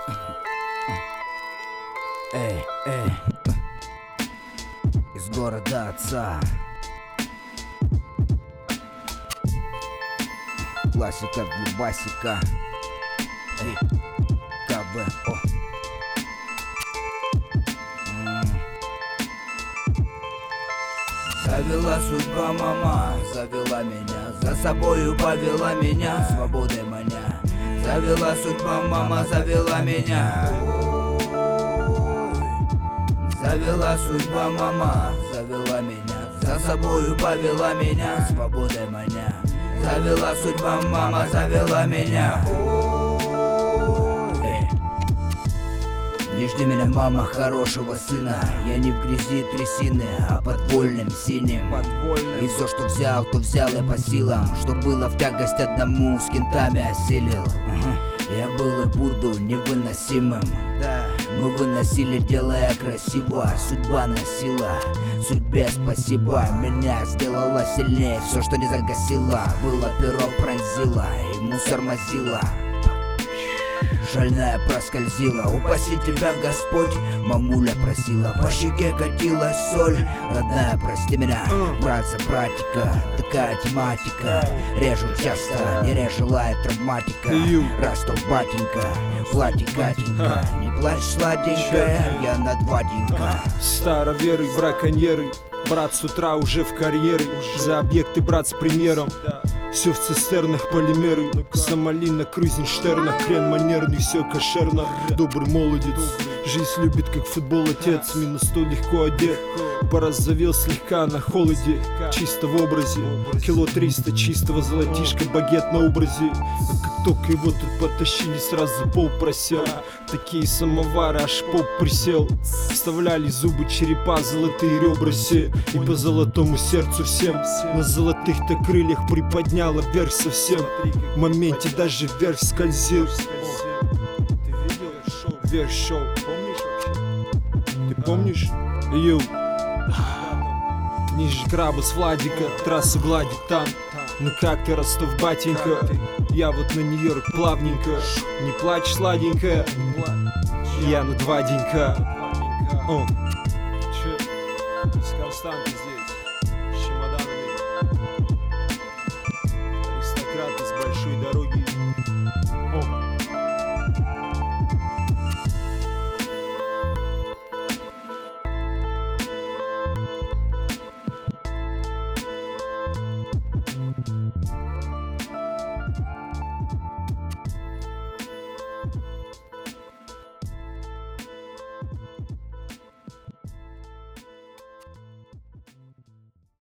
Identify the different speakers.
Speaker 1: Эй, эй, из города отца. Классика для басика. Эй, КБ, о. Завела судьба, мама, завела меня, за собою повела меня, свободой маня. Завела судьба, мама, завела меня. Завела судьба, мама, завела меня, за собою повела меня, свободой маня. Завела судьба, мама, завела меня. Не жди меня, мама, хорошего сына. Я не в грязи трясины, а подвольным синим. И все, что взял, то взял я по силам. Что было в тягость одному, с кентами осилил. Я был и буду невыносимым. Мы выносили, делая красиво. Судьба носила, судьбе спасибо. Меня сделала сильнее, все, что не загасила. Было перо пронзило и мусор мазила. Шальная проскользила, упаси тебя, Господь. Мамуля просила, по щеке катилась соль. Родная, прости меня, братца, братика, такая тематика. Режу часто, не режелая травматика. Растол батенька, платье Катенька. Не плачь, сладенькая, я надваденька.
Speaker 2: Староверы, браконьеры, брат с утра уже в карьере. За объекты, брат, с примером. Все в цистернах, полимеры. Сомали на Крузенштерна. Хрен манерный, все кошерно. Добрый молодец, жизнь любит, как футбол отец. Минус 100 легко одет, порозовел слегка на холоде. Чисто в образе, кило 300 чистого золотишка. Багет на образе. Как только его тут потащили, сразу пол просел. Такие самовары, аж поп присел. Вставляли зубы, черепа, золотые ребра все. И по золотому сердцу всем. На золотых-то крыльях приподняла вверх совсем. В моменте даже вверх скользил. Ты видел вверх шоу? Ты помнишь? Йоу. Ниже краба с Владика, трассу гладит там. Ну как ты, Ростов, батенька? Я вот на Нью-Йорк плавненько. Не плачь, сладенькая, я на 2 денька. Че? С Константы здесь, с чемоданами. Аристократы с большой дороги.